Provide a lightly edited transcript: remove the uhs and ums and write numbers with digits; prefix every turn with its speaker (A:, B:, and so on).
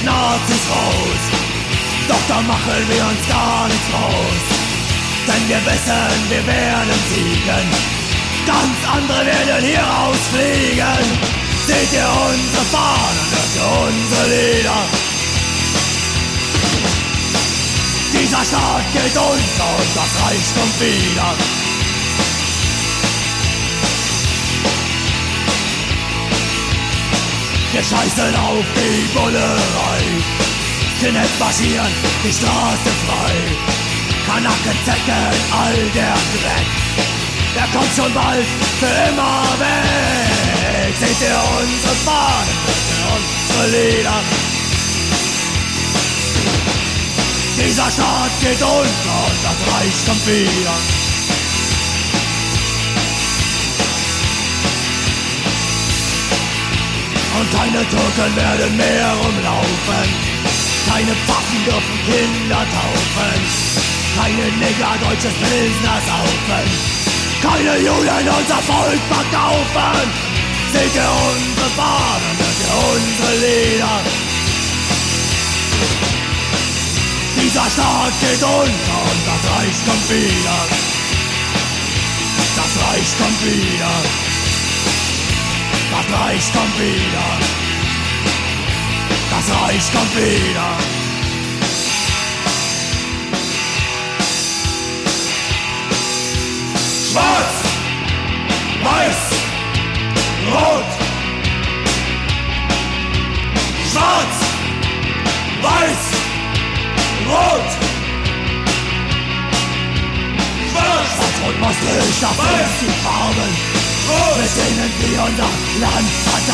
A: Nazis raus. Doch da machen wir uns gar nichts raus, denn wir wissen, wir werden siegen. Ganz andere werden hier rausfliegen. Seht ihr unsere Fahnen, hört ihr unsere Lieder? Dieser Staat geht unter und das Reich kommt wieder. Wir scheißen auf die Bullerei. Skinheads marschieren die Straße frei. Kanaken, Zecken, all der Dreck, der kommt schon bald für immer weg. Seht ihr unsere Fahnen, hört ihr unsere Lieder? Dieser Staat geht unter und das Reich kommt wieder. Und keine Türken werden mehr rumlaufen, keine Pfaffen dürfen Kinder taufen, keine Nigger deutsches Pilsner saufen, keine Juden unser Volk verkaufen. Seht ihr unsere Fahnen, hört ihr unsere Lieder? Dieser Staat geht unter und das Reich kommt wieder. Das Reich kommt wieder. Das Reich kommt wieder. Das Reich kommt wieder. Schwarz, weiß, rot. Schwarz, weiß, rot. Schwarz, Rot muss durch, das sind die Farben, mit denen wir unser Land verteidigen.